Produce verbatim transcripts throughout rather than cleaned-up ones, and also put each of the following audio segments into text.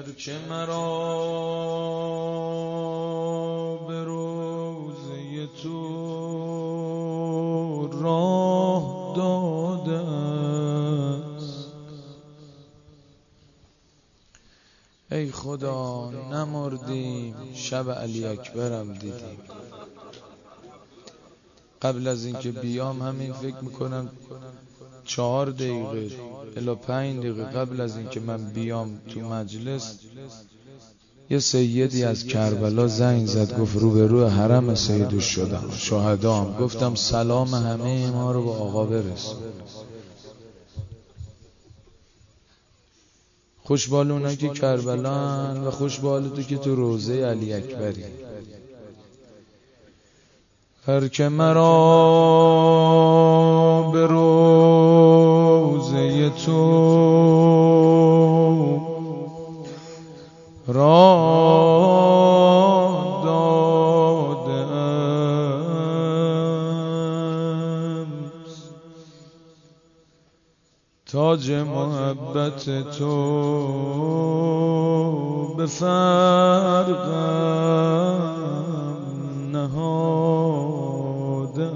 هر که مرا به روضه تو راه داده است، ای خدا نمردیم شب علی اکبرم دیدیم. قبل از اینکه بیام همین فکر میکنم چهار دقیقه الا پنج دقیقه قبل از اینکه من بیام تو مجلس یه سیدی از کربلا زنگ زد، گفت رو به رو حرم سیدو شدم شهدام. گفتم سلام همه ما رو به آقا برسون. خوشبال اونا که کربلان و خوشبال تو که تو روضه علی اکبری. هر که مرا به روضه تو راه داده است، تاج محبت تو به فرقم نهاده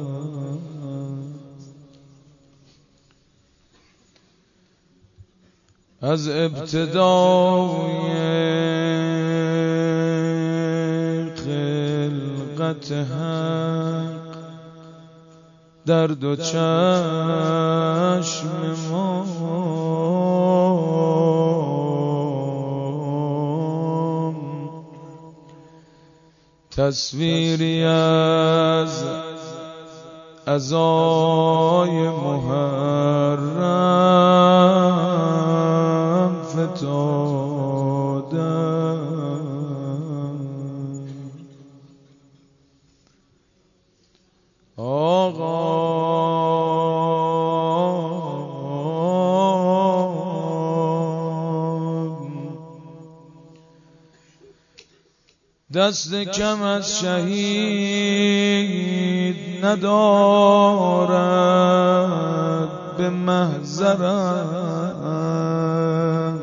از ابتدای خلقت حق در دو چشم ما تصویری از عزای محرم فتاده آقا دست کم از شهید ندارد به محضرت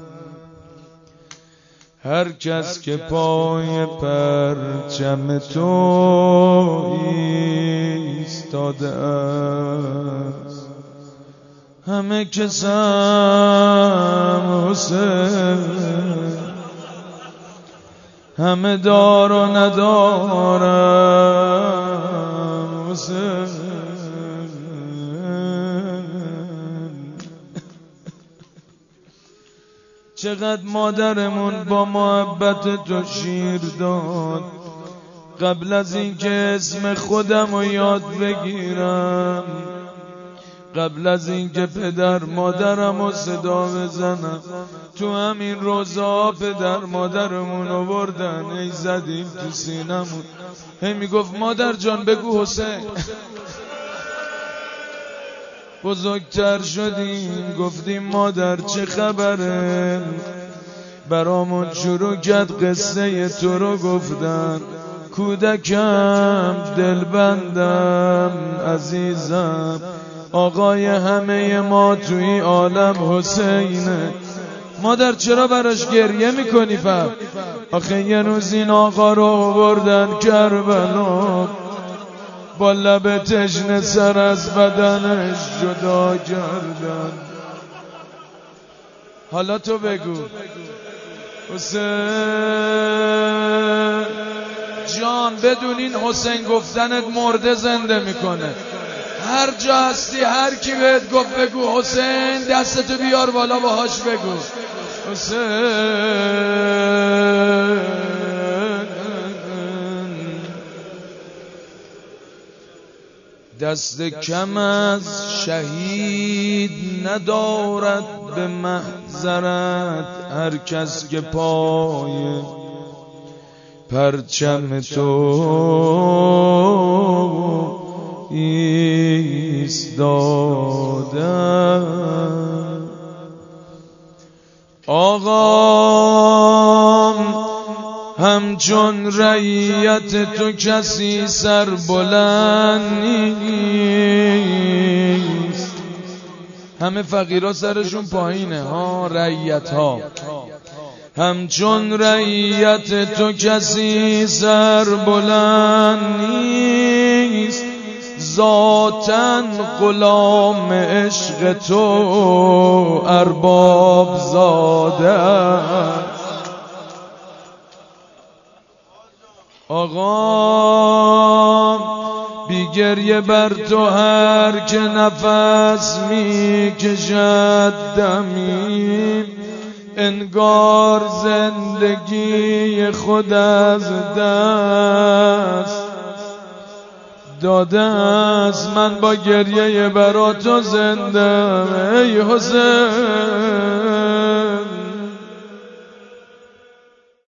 هر کس که پای پرچم تو ایستاده است. همه کسم حسین، همه دار و ندارم حسین. چقدر مادرمون با محبت تو شیر داد. قبل از اینکه اسم خودم رو یاد بگیرم، قبل از اینکه پدر مادرم رو صدا بزنم، تو همین روزا پدر مادرمون رو بردن ای زدیم تو سینمون. هی میگفت مادر جان بگو حسین. بزرگتر شدیم گفتیم مادر چه خبره، برامون شروع کرد قصه تو رو گفتن. کودکم دلبندم عزیزم، آقای همه ما توی عالم حسینه. مادر چرا براش گریه میکنی فهم؟ آخه یه روز این آقا رو بردن کربلا، با لب تشنه سر از بدنش جدا کردن. حالا تو بگو حسین جان، بدون این حسین گفتنت مرده زنده میکنه. هر جا هستی هر کی بهت گفت بگو حسین، دستتو بیار بالا باهاش بگو حسین. دست کم از شهید ندارد به محضرت هر کس که پای پرچم تو ایستاده. آقام همچون رعیت تو کسی سر بلند نیست. همه فقیرها سرشون پایینه ها، رعیت ها. همچون رعیت تو کسی سر بلند نیست، ذاتاً غلام عشق تو ارباب زاده است. آقا بی گریه بر تو هر که نفس می کشد دمی، انگار زندگی خود از دست داده است. من با گریه برا تو زنده ای حسین.